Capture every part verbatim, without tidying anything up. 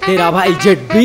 तेरा भाई जेट भी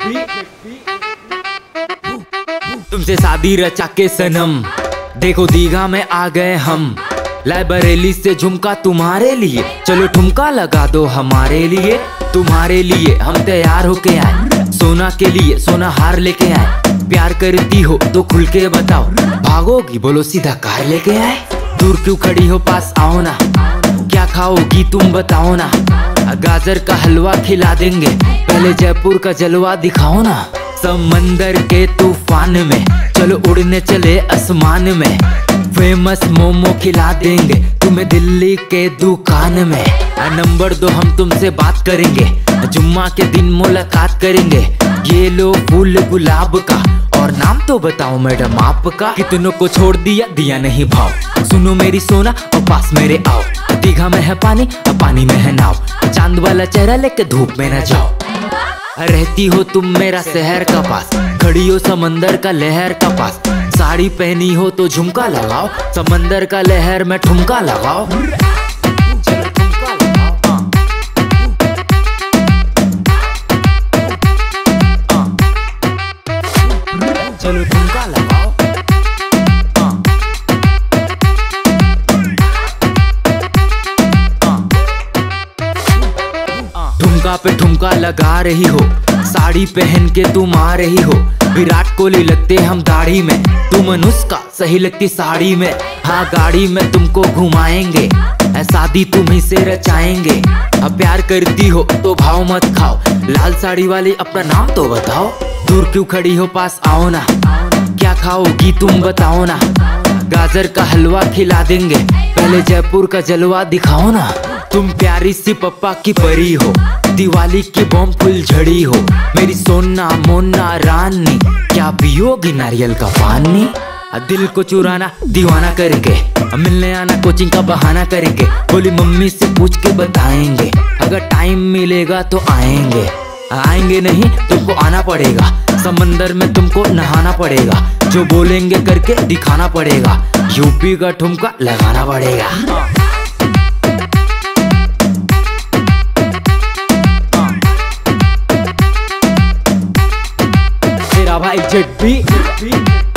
तुमसे शादी रचा के सनम, देखो दीघा में आ गए हम। लाइब्रेरी से झुमका तुम्हारे लिए, चलो ठुमका लगा दो हमारे लिए। तुम्हारे लिए हम तैयार होके आए, सोना के लिए सोना हार लेके आए। प्यार करती हो तो खुल के बताओ, भागोगी बोलो सीधा कार लेके आए। दूर क्यों खड़ी हो पास आओ ना, क्या खाओगी तुम बताओ ना। गाजर का हलवा खिला देंगे, पहले जयपुर का जलवा दिखाओ ना। समंदर के तूफान में चलो उड़ने चले आसमान में। फेमस मोमो खिला देंगे तुम्हें दिल्ली के दुकान में। नंबर दो हम तुमसे बात करेंगे, जुम्मा के दिन मुलाकात करेंगे। ये लो फूल गुलाब का, और नाम तो बताओ मैडम आपका। कितनों को छोड़ दिया दिया नहीं भाव, सुनो मेरी सोना और पास मेरे आओ। दीघा में है पानी और पानी में है नाव, चांद वाला चेहरा लेके धूप में न जाओ। रहती हो तुम मेरा शहर का पास, खड़ी हो समंदर का लहर का पास। साड़ी पहनी हो तो झुमका लगाओ, समंदर का लहर में ठुमका लगाओ। चलो ठुमका लगाओ, चलो ठुमका लगाओ। ठुमका पे ठुमका लगा रही हो, साड़ी पहन के तुम आ रही हो। विराट कोहली लगते हम दाढ़ी में, तुम अनुष्का सही लगती साड़ी में। हाँ गाड़ी में तुमको घुमाएंगे, शादी तुम्ही से रचाएंगे। अब प्यार करती हो तो भाव मत खाओ, लाल साड़ी वाली अपना नाम तो बताओ। दूर क्यों खड़ी हो पास आओ ना, क्या खाओगी तुम बताओ ना। गाजर का हलवा खिला देंगे, पहले जयपुर का जलवा दिखाओ ना। तुम प्यारी सी पप्पा की परी हो, दिवाली की बॉम्ब फुल झड़ी हो। मेरी सोना मोना रानी, क्या पियोगी नारियल का पानी। दिल को चुराना दीवाना करेंगे, मिलने आना कोचिंग का बहाना करेंगे। बोली मम्मी से पूछ के बताएंगे, अगर टाइम मिलेगा तो आएंगे। आएंगे नहीं तुमको आना पड़ेगा, समंदर में तुमको नहाना पड़ेगा। जो बोलेंगे करके दिखाना पड़ेगा, यूपी का ठुमका लगाना पड़ेगा। तेरा भाई जेट भी